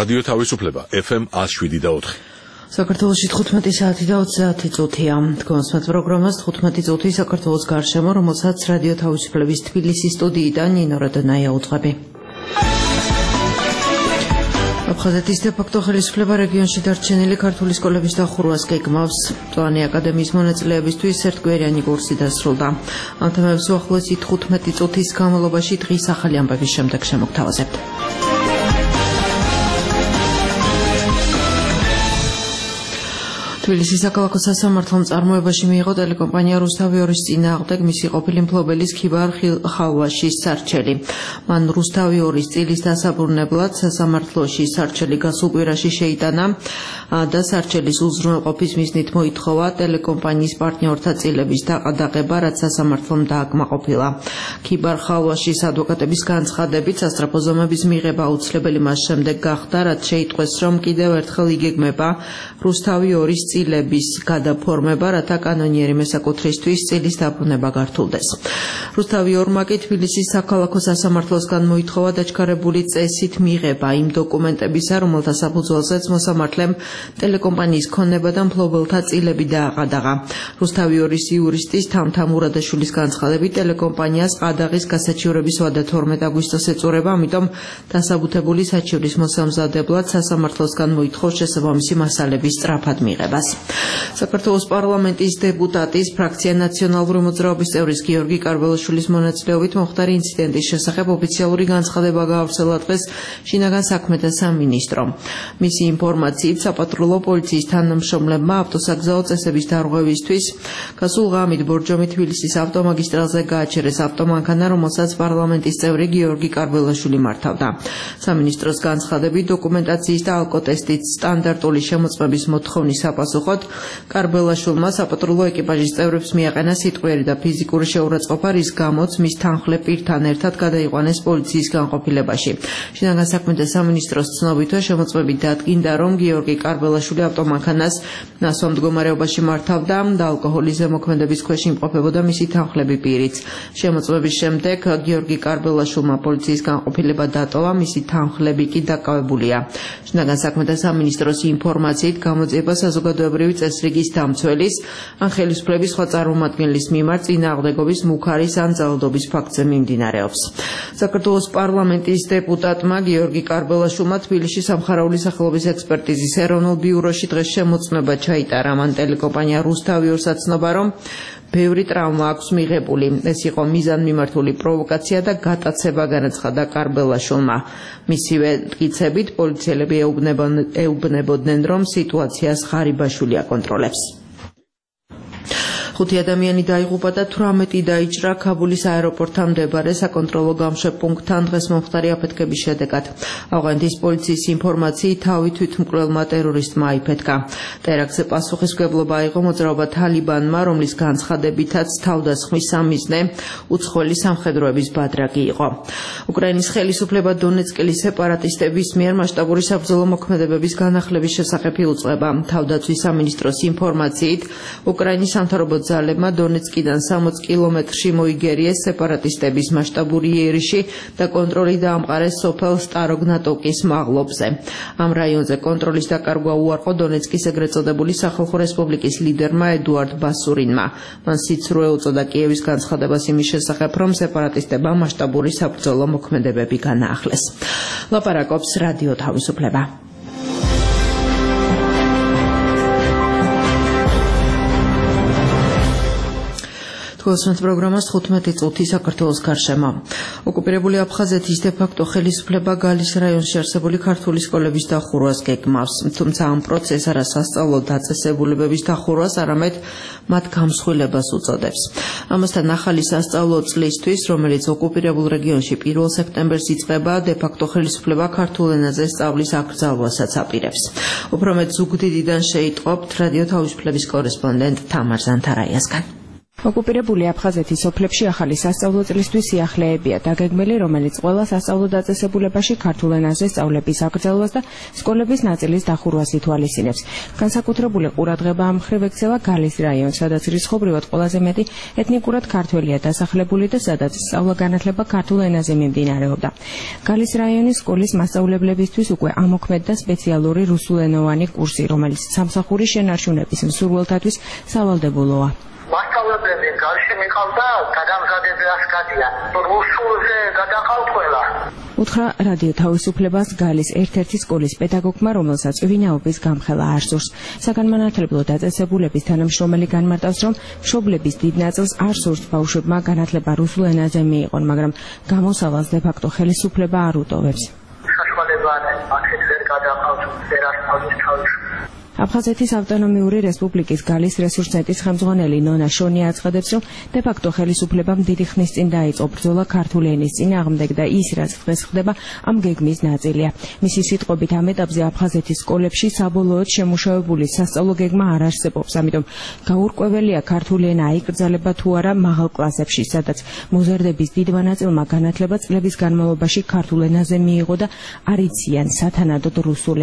რადიო თავისუფლება FM 107.4. საქართველოში 15 საათი და 30 წუთია. თქვენს პროგრამას 15 წუთი საქართველოს გარშემო, რომელსაც რადიო თავისუფლების თბილისის სტუდიიდან ნინო რადონაია უძღვები. აფხაზეთის დე-ფაქტო ხელისუფლება რეგიონში დარჩენილი ქართული სკოლების დახურვას გეგმავს. მწვანე აკადემიის მონაწილეებისთვის ერთკვირიანი კურსი დასრულდა. ამ თემებს უახლოესი 15 წუთის განმავლობაში დღის ახალი ამბების შემდეგ შემოგთავაზებთ. თბილისის საქალაქო სასამართლომ წარმოებაში მიიღო ტელეკომპანია რუსთავი 2-ის წინააღმდეგ მისი ყოფილი მფლობელის ქიბარ ხალვაშის სარჩელი. მან რუსთავი 2-ის წილის დასაბრუნებლად სასამართლოში სარჩელი გასულ კვირაში შეიტანა და სარჩელის უზრუნველყოფის მიზნით მოითხოვა ტელეკომპანიის პარტნიორთა წილების დაყადაღება, რაც სასამართლომ დააკმაყოფილა. ქიბარ ხალვაშის ადვოკატების განცხადებით სასწრაფო ზომების მიღება აუცილებელი მას შემდეგ გახდა, რაც შეიტყვეს, რომ კიდევ ერთხელ იგეგმება რუსთავი 2-ის წილების გადაფორმება, რათა კანონიერი მესაკუთრისთვის წილის დაბრუნება გართულდეს. რუსთავი 2-მა კი თბილისის საქალაქო სასამართლოსგან მოითხოვა დაჩქარებული წესით მიღება იმ დოკუმენტებისა, რომელთა საფუძველზეც მოსამართლემ ტელეკომპანიის ქონება და მფლობელთა წილები დააყადაღა. რუსთავი 2-ის იურისტის თამთა მურადაშვილის განცხადებით, ტელეკომპანიას ყადაღის გასაჩივრების ვადა 12 აგვისტოს ეწურება, ამიტომ დასაბუთებული საჩივრის მოსამზადებლად სასამართლოსგან მოითხოვს შესაბამისი მასალების სწრაფად მიღებას. საქართველოს პარლამენტის დეპუტატის ფრაქცია ნაციონალური მოძრაობის წევრის გიორგი კარბელაშვილის მონაწილეობით მომხდარი ინციდენტის შესახებ ოფიციალური განცხადება გაავრცელა დღეს შინაგან საქმეთა სამინისტრომ. მისი ინფორმაციით, საპატრულო პოლიციის თანამშრომლებმა ავტოსაგზაო წესების დარღვევისთვის გასულ ღამით ბორჯომი თბილისის ავტომაგისტრალზე გააჩერეს ავტომანქანა, რომელსაც პარლამენტის წევრი გიორგი კარბელაშვილი მართავდა. სამინისტროს განცხადებით, დოკუმენტაციის და ალკოტესტის სტანდარტული შემოწმების მოთხოვნის საპასუხოდ კარბელაშვილმა საპატრულო ეკიპაჟის წევრებს მიაყენა სიტყვიერი და ფიზიკური შეურაცხყოფა, რის გამოც მის თანხლე პირთან ერთად გადაიყვანეს პოლიციის განყოფილებაში. შინაგან საქმეთა სამინისტროს ცნობითო შემოწმებით დადგინდა, რომ გიორგი კარბელაშვილი ავტომანქანას ნასვამ მდგომარეობაში მართავდა და ალკოჰოლის ზემოქმედების ქვეშ იმყოფებოდა მისი თანხლები პირიც. შემოწმების შემდეგ გიორგი კარბელაშვილმა პოლიციის განყოფილება დატოვა, მისი თანხლები კი დაკავებულია. შინაგან საქმეთა სამინისტროს ინფორმაციით გამოძიება საზოგადოებრივი წესრიგის დამცველის ან ხელისუფლების სხვა წარმომადგენლის მიმართ წინააღმდეგობის მუქარის ან ძალადობის ფაქტზე მიმდინარეობს. საქართველოს პარლამენტის დეპუტატმა გიორგი კარბელაშვილმა თბილისში სამხარაული სახელობის ექსპერტიზის ეროვნულ ბიუროში დღეს შემოწმება ჩაიტარა. მან ტელეკომპანია რუსთავი 2-ს აცნობა, რომ ბევრი ტრავმა აქვს მიღებული. ეს იყო მიზანმიმართული პროვოკაცია და გატაცება, განაცხადა კარბელაშვილმა. მისივე მტკიცებით, პოლიციელები ეუბნებოდნენ, რომ სიტუაციას ღარიბაშვილი აკონტროლებს. 5 ადამიანი დაიღუპა და 18 დაიჭრა ქაბულის აეროპორტთან მდებარე საკონტროლო გამშვებ პუნქტთან დღეს მომხდარი აფეთქების შედეგად. ავღანეთის პოლიციის ინფორმაციით, თავი თვითმკვლელმა ტერორისტმა აიფეთქა. ტერაქტზე პასუხისმგებლობა აიღო მოძრაობა თალიბანმა, რომლის განცხადებითაც თავდასხმის სამიზნე უცხოელი სამხედროების ბადრაგი იყო. უკრაინის ხელისუფლება დონეცკის სეპარატისტების მიერ მასშტაბური საბრძოლო მოქმედებების განახლების შესახებ იუწყება. თავდაცვის სამინისტროს ინფორმაციით, უკრაინის სამთავრობო ძალებმა დონეცკიდან 60 კილომეტრში მოიგერიეს სეპარატისტების მასშტაბური იერიში და კონტროლი დაამყარეს სოფელ სტაროგნატოკის მაღლობზე. ამ რაიონზე კონტროლის დაკარგვა უარყო დონეცკის ეგრეთ წოდებული სახალხო რესპუბლიკის ლიდერმა ედუარდ ბასურინმა. მან სიცრუე უწოდა კიევის განცხადებას იმის შესახებ, რომ სეპარატისტებმა მასშტაბური საბრძოლო მოქმედებები განაახლეს. ლაპარაკობს რადიო თავისუფლება. თქვენს პროგრამას 15 წუთი საქართველოს გარშემო. ოკუპირებული აფხაზეთის დე-ფაქტო ხელისუფლება გალის რაიონში არსებული ქართული სკოლების დახურვას გეგმავს, თუმცა ამ პროცესს არა სასწავლო დაწესებულებების დახურვას, არამედ მათ გამსხვილებას უწოდებს. ამასთან ახალი სასწავლო წლისთვის, რომელიც ოკუპირებულ რეგიონში 1 სექტემბერს იწყება, დე-ფაქტო ხელისუფლება ქართულ ენაზე სწავლის აკრძალვასაც აპირებს. უფრო მეტ ზუგდიდიდან შეიტყობთ რადიო თავისუფლების კორესპონდენტ თამარ ზანთარაიასგან. ოკუპირებული აფხაზეთის სოფლებში ახალი სასწავლო წლისთვის სიახლეებია დაგეგმილი, რომელიც ყველა სასწავლო დაწესებულებაში ქართულ ენაზე სწავლების აკრძალვას და სკოლების ნაწილის დახურვას ითვალისწინებს. განსაკუთრებული ყურადღება ამ მხრივ ექცევა გალის რაიონს, სადაც რისხობრივად ყველაზე მეტი ეთნიკურად ქართველია დასახლებული და სადაც სწავლა-განათლება ქართულ ენაზე მიმდინარეობდა. გალის რაიონის სკოლის მასწავლებლებისთვის უკვე ამოქმედდა სპეციალური რუსულენოვანი კურსი, რომელიც სამსახურის შენარჩუნების მსურველთათვის სავალდებულოა. მასწავლებლები გარშემო მიყავდა გადამზადებელს გადიან. რუსულზე გადაყავთ ყველა. უთხრა რადიო თავისუფლებას გალის ერთ-ერთი სკოლის პედაგოგმა, რომელსაც ვინაობის გამხელა არ სურს. საგანმანათლებლო დაწესებულების თანამშრომელი განმარტავს, რომ მშობლების დიდ ნაწილს არ სურს ბავშვებმა განათლება რუსულ ენაზე მიიღონ, მაგრამ გამოსავალს დე-ფაქტო ხელისუფლება არ უტოვებს. საშუალება აქეთ ვერ გადაყავთ ვერასწავლის თავის. აფხაზეთის ავტონომიური რესპუბლიკის გალის რესურსცენტრის ხელმძღვანელი ნონა შონია აცხადებს, რომ დე-ფაქტო ხელისუფლებამ დიდი ხნის წინ დაიწყო ბრძოლა ქართული ენის წინააღმდეგ და ის, რაც დღეს ხდება, ამ გეგმის ნაწილია. მისი სიტყვებით, ამ ეტაპზე აფხაზეთის სკოლებში საბოლოოდ შემუშავებული სასწავლო გეგმა არ არსებობს, ამიტომ გაურკვეველია ქართული ენა აიკრძალება თუ არა მაღალ კლასებში, სადაც მოზარდების დიდმა ნაწილმა განათლება წლების განმავლობაში ქართულ ენაზე მიიღო და არ იციან სათანადოდ რუსული.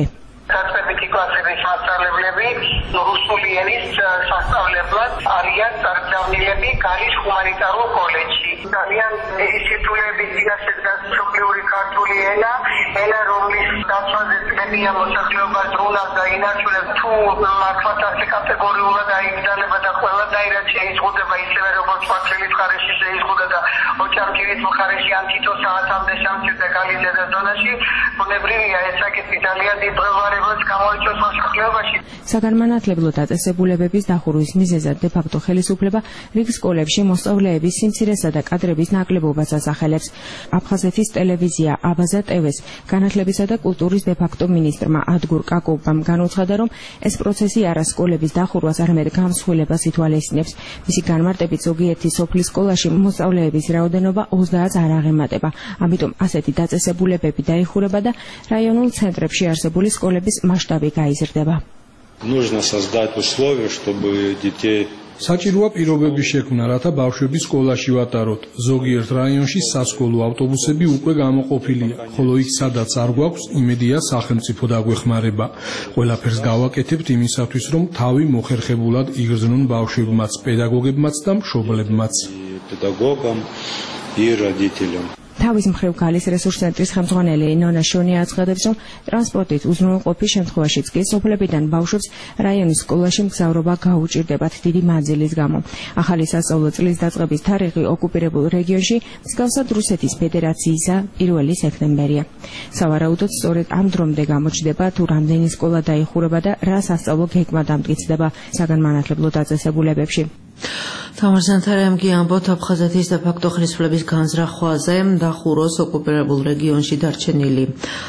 კლასების მასწავლებლები რუსული ენის სასწავლებლად არიან წარდგენილები გალის ჰუმანიტარულ კოლეჯში. ძალიან ისიტულების დიასეზგან მშობლიური ქართული ენა, რომლის დაცვაზე წლებია მოსახლეობას რუნავს და ინარჩუნებს, თუ მართლაც ასე კატეგორიულად აიკრძალება და ყველანაირად შეიზღუდება ისევე როგორც მართლის მხარეში შეიზღუდა და ოჭარკირის მხარეში ან თითო საათამდე შემცირდა გალის ზონაში, ბუნებრივია ეს საკითხი ძალიან დიდ პრობლემებს გამოიწვევს მოსახლეობაში. საგანმანათლებლო დაწესებულებების დახურვის მიზეზად დე-ფაქტო ხელისუფლება რიგ სკოლებში მოსწავლეების სიმცირესა და კადრების ნაკლებობას ასახელებს. აფხაზეთის ტელევიზია აბაზა ტევეს განათლებისა და კულტურის დე-ფაქტო მინისტრმა ადგურ კაკოვბამ განუცხადა, რომ ეს პროცესი არა სკოლების დახურვას, არამედ გამსხვილებას ითვალისწინებს. მისი განმარტებით, ზოგიერთი სოფლის სკოლაში მოსწავლეების რაოდენობა 30-ს არ აღემატება. ამიტომ ასეთი დაწესებულებები დაიხურება და რაიონულ ცენტრებში არსებული სკოლების მასშტაბი გაიზრდება. Нужно создать условия, чтобы детей საჭიროა პირობები შექმნა, რათა ბავშვები სკოლაში ვატაროთ. ზოგიერთ რაიონში სასკოლო ავტობუსები უკვე გამოყოფილია, ხოლო იქ სადაც არ გვაქვს, იმედია სახელმწიფო დაგვეხმარება. ყველაფერს გავაკეთებთ იმისათვის, რომ თავი მოხერხებულად იგრძნონ ბავშვებმაც, პედაგოგებმაც და მშობლებმაც. педагогам и родителям. თავის მხრივ გალის რესურსცენტრის ხელმძღვანელი ნონა შონია აცხადებს, რომ ტრანსპორტით უზრუნველყოფის შემთხვევაშიც კი სოფლებიდან ბავშვებს რაიონის სკოლაში მგზავრობა გაუჭირდებათ დიდი მანძილის გამო. ახალი სასწავლო წლის დაწყების თარიღი ოკუპირებულ რეგიონში მსგავსად რუსეთის ფედერაციისა 1 სექტემბერია. სავარაუდოდ სწორედ ამ დრომდე გამოჩნდება, თუ რამდენი სკოლა დაიხურება და რა სასწავლო გეგმა დამტკიცდება საგანმანათლებლო დაწესებულებებში. თამარ ზანთარიამგი ამბობთ აფხაზეთის დე-ფაქტო ხელისუფლების განზრახვაზე დახუროს ოკუპირებულ რეგიონში დარჩენილი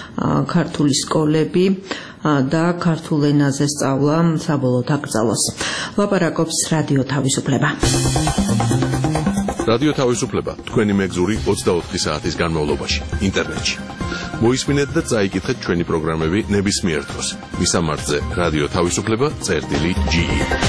ქართული სკოლები და ქართულ ენაზე სწავლა საბოლოოდ აკრძალოს. ლაპარაკობს რადიო თავისუფლება. რადიო თავისუფლება თქვენი მეგზური 24 საათის განმავლობაში ინტერნეტში. მოისმინეთ და წაიკითხეთ ჩვენი პროგრამები ნებისმიერ დროს. მისამართზე რადიო თავისუფლება.ge.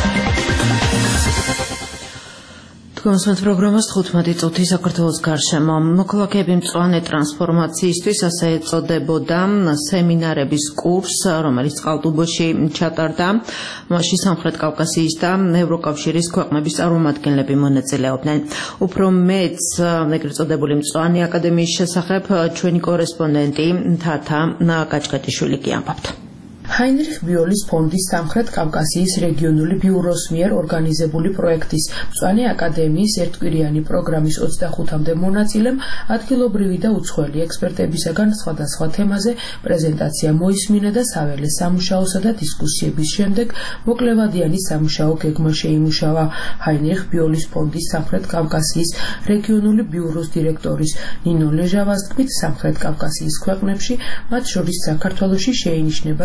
თქვენს პროგრამას 15 წუთი საქართველოს გარშემო. მოქალაქეები მწვანე ტრანსფორმაციისთვის ასე ეწოდებოდა სემინარების კურს, რომელიც ყალტუბოში ჩატარდა. მასში სამხრეთ კავკასიის და ევროკავშირის ქვეყნების წარმომადგენლები მონაწილეობდნენ. უფრო მეც ეგრეთ წოდებული მწვანე აკადემიის შესახებ ჩვენი კორესპონდენტი თათა კაჭკეტიშვილი კი ამბობთ. ჰაინრიხ ბიოლის ფონდის სამხრეთ კავკასიის რეგიონული ბიუროს მიერ ორგანიზებული პროექტის მწვანე აკადემიის ერთკვირიანი პროგრამის 25-მდე მონაწილემ ადგილობრივი და უცხოელი ექსპერტებისაგან სხვადასხვა თემაზე პრეზენტაცია მოისმინა და საველე სამუშაოსა და დისკუსიების შემდეგ მოკლევადიანი სამუშაო გეგმა შეიმუშავა. ჰაინრიხ ბიოლის ფონდის სამხრეთ კავკასიის რეგიონული ბიუროს დირექტორის ნინო ლეჟავას თქმით, სამხრეთ კავკასიის ქვეყნებში, მათ შორის საქართველოში შეინიშნება სოციალური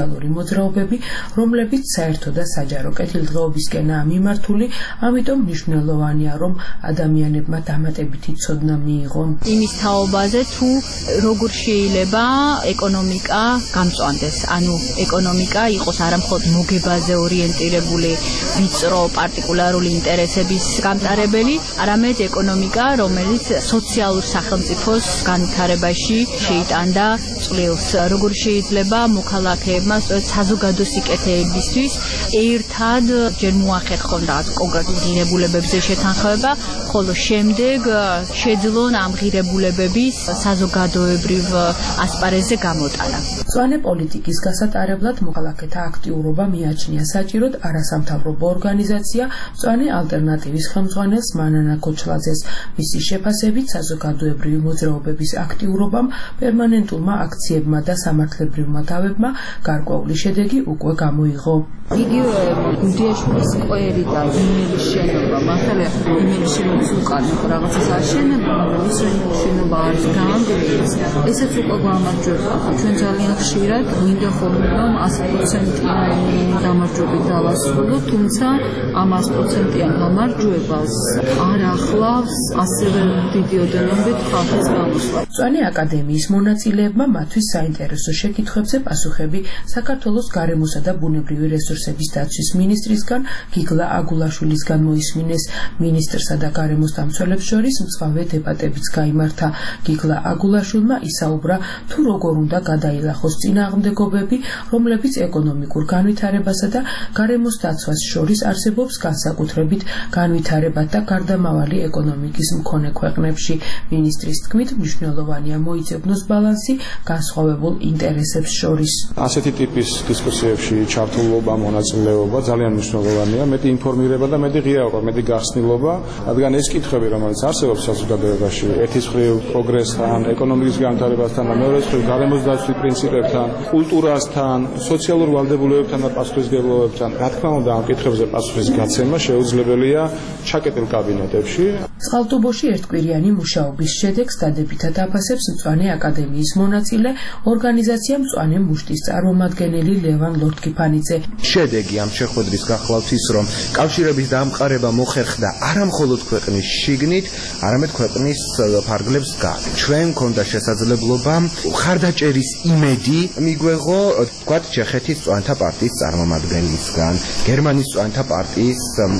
სოციალური მოძრაობები, რომლებიც საერთო და საჯარო კეთილდღეობისკენაა მიმართული, ამიტომ მნიშვნელოვანია, რომ ადამიანებმა დამატებითი ცოდნა მიიღონ. იმის თაობაზე თუ როგორ შეიძლება ეკონომიკა გამწვანდეს, ანუ ეკონომიკა იყოს არა მხოლოდ მოგებაზე ორიენტირებული, ვიწრო პარტიკულარული ინტერესების გამტარებელი, არამედ ეკონომიკა, რომელიც სოციალურ სახელმწიფოს განვითარებაში შეიტანდა წვლილს. როგორ შეიძლება მოქალაქეებმა საზოგადო სიკეთეებისთვის ერთად ჯერ მოახერხონ რაღაც კონკრეტულ ღირებულებებზე შეთანხმება, ხოლო შემდეგ შეძლონ ამ ღირებულებების საზოგადოებრივ ასპარეზზე გამოტანა. მწვანე პოლიტიკის გასატარებლად მოქალაქეთა აქტიურობა მიაჩნია საჭიროდ არასამთავრობო ორგანიზაცია მწვანე ალტერნატივის ხელმძღვანელს მანანა ქოჩლაძეს. მისი შეფასებით საზოგადოებრივი მოძრაობების აქტიურობამ, პერმანენტულმა აქციებმა და სამართლებრივმა დავებმა გარკვეული შედეგი უკვე გამოიღო. იგივე გუდიაშვილის სკვერიდან იმელის შენობა, მართალია იმელის შენობის უკან რაღაცას აშენება, მაგრამ ის შენობა არის გაანგრიეს. ესეც უკვე გამარჯვება. ჩვენ ძალიან ხშირად მინდა ხოლმე რომ 100%-იანი გამარჯვებით დავასრულოთ, თუმცა ამ 100%-იან გამარჯვებას არ ახლავს ასევე დიდი ოდენობით ხალხის გამოსვლა. მწვანე აკადემიის მონაწილეებმა მათთვის საინტერესო შეკითხვებზე პასუხები საქართველოს გარემოსა და ბუნებრივი რესურსების დაცვის მინისტრისგან გიგლა აგულაშვილისგან მოისმინეს. მინისტრსა და გარემოს დამცველებს შორის მწვავე დებატებიც გაიმართა. გიგლა აგულაშვილმა ისაუბრა თუ როგორ უნდა გადაილახოს წინააღმდეგობები, რომლებიც ეკონომიკურ განვითარებასა და გარემოს დაცვას შორის არსებობს განსაკუთრებით განვითარებად და გარდამავალი ეკონომიკის მქონე ქვეყნებში. მინისტრის თქმით, მნიშვნელოვანია მოიძებნოს ბალანსი განსხვავებულ ინტერესებს შორის. ასეთი ტიპის დისკუსიებში ჩართულობა, მონაწილეობა ძალიან მნიშვნელოვანია, მეტი ინფორმირება და მეტი ღიაობა, მეტი გახსნილობა, რადგან ეს კითხვები, რომელიც არსებობს საზოგადოებაში, ერთის მხრივ პროგრესთან, ეკონომიკის განვითარებასთან, მეორეს მხრივ გარემოს დაცვის პრინციპებთან, კულტურასთან, სოციალურ ვალდებულებებთან და პასუხისმგებლობებთან, რა თქმა უნდა, ამ კითხვებზე პასუხის გაცემა შეუძლებელია ჩაკეტილ კაბინეტებში. წყალტუბოში ერთკვირიანი მუშაობის შედეგს დადებითად აფასებს მწვანე აკადემიის მონაწილე ორგანიზაცია მწვანე მუშტის წარმომადგენელი ლევან ლორთქიფანიძე. შედეგი ამ შეხვედრის გახლავთ ის, რომ კავშირების დამყარება მოხერხდა არა მხოლოდ ქვეყნის შიგნით, არამედ ქვეყნის ფარგლებს გარეთ. ჩვენ მქონდა შესაძლებლობა ხარდაჭერის იმედი მიგვეღო, თქვათ, ჩეხეთის მწვანეთა პარტიის წარმომადგენლისგან, გერმანიის მწვანეთა პარტიის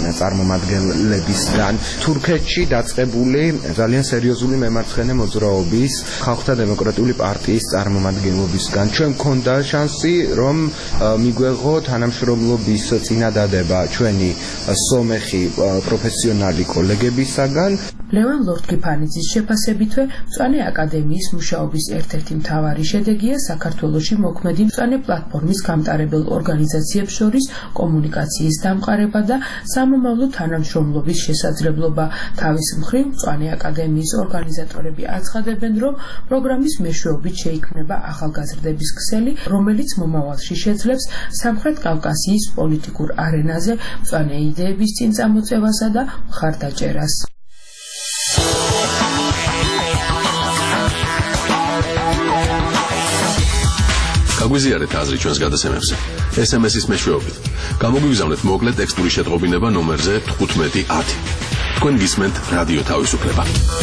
წარმომადგენლებისგან, თურქეთში დაწყებული ძალიან სერიოზული მემარცხენე მოძრაობის ხალხთა დემოკრატიული პარტიის წარმომადგენლობისგან. ჩვენ მქონდა შანსი, რომ მიგვეღო თანამშრომლობის წინადადება ჩვენი სომეხი პროფესიონალი კოლეგებისაგან. ლევან ლორთქიფანიძის შეფასებითვე მწვანე აკადემიის მუშაობის ერთ-ერთი მთავარი შედეგია საქართველოში მოქმედი მწვანე პლატფორმის გამტარებელ ორგანიზაციებს შორის კომუნიკაციის დამყარება და სამომავლო თანამშრომლობის შესაძლებლობა. თავის მხრივ მწვანე აკადემიის ორგანიზატორები აცხადებენ, რომ პროგრამის მეშვეობით შეიქმნება ახალგაზრდების ქსელი, რომელიც მომავალში შეძლებს სამხრეთ კავკასიის პოლიტიკურ არენაზე მწვანე იდეების წინ წამოწევასა და მხარდაჭერას. გაგვიზიარეთ აზრი ჩვენს გადაცემებზე. SMS-ის მეშვეობით. გამოგვიგზავნეთ მოკლე ტექსტური შეტყობინება ნომერზე 1510. თქვენ გისმენთ რადიო თავისუფლება.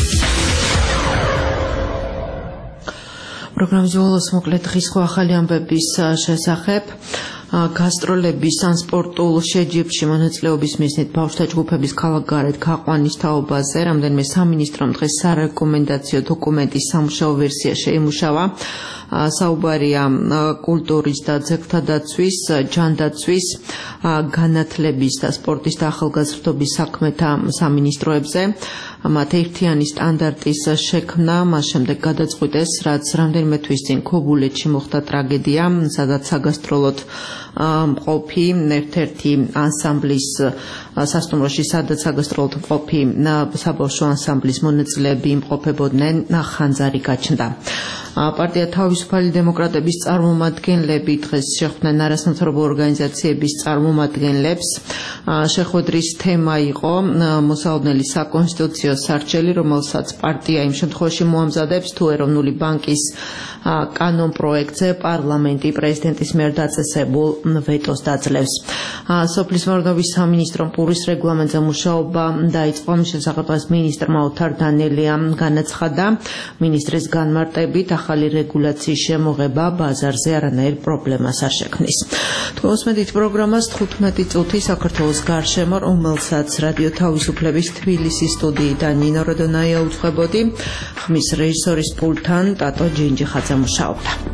პროგრამის ბოლოს მოკლე დღის ხო ახალი ამბების შესახებ. გასტროლების ან სპორტულ შეჯიბრში მონაწილეობის მიზნით ბავშვთა ჯგუფების ქალაქგარეთ გაყვანის თაობაზე რამდენიმე სამინისტრომ დღეს სარეკომენდაციო დოკუმენტის სამუშაო ვერსია შეიმუშავა. საუბარია კულტურის და ძეგლთა დაცვის, ჯანდაცვის, განათლების და სპორტის და ახალგაზრდობის საქმეთა სამინისტროებზე. მათ ერთიანი სტანდარტის შექმნა მას შემდეგ გადაწყვიტეს, რაც რამდენიმე თვის წინ ქობულეთში მოხდა ტრაგედია, სადაც საგასტროლოდ მყოფი ერთ-ერთი ანსამბლის სასტუმროში, სადაც საგასტროლოდ მყოფი საბავშვო ანსამბლის მონაწილეები იმყოფებოდნენ, ხანძარი გაჩნდა. პარტია თავისუფალი დემოკრატების წარმომადგენლები დღეს შეხვდნენ არასამთავრობო ორგანიზაციების წარმომადგენლებს. შეხვედრის თემა იყო მოსალოდნელი საკონსტიტუციო სარჩელი, რომელსაც პარტია იმ შემთხვევაში მოამზადებს, თუ ეროვნული ბანკის კანონპროექტზე პარლამენტი პრეზიდენტის მიერ დაწესებულ ვეტოს დაძლევს. სოფლის მეურნეობის სამინისტრომ პურის რეგლამენტზე მუშაობა დაიწყო. მის შესახებ მინისტრმა ოთარ დანელიამ განაცხადა, მინისტრის განმარტებით ახალი რეგულაციის შემოღება ბაზარზე არანაირ პრობლემას არ შექმნის. თქვენსმენთ პროგრამას 15 წუთი საქართველოს გარშემო, რომელსაც რადიო თავისუფლების თბილისის სტუდიიდან ნინო როდონაია უძღვებოდი, ხმის რეჟისორის პულტთან ტატო ჯინჯიხაძე მუშაობდა.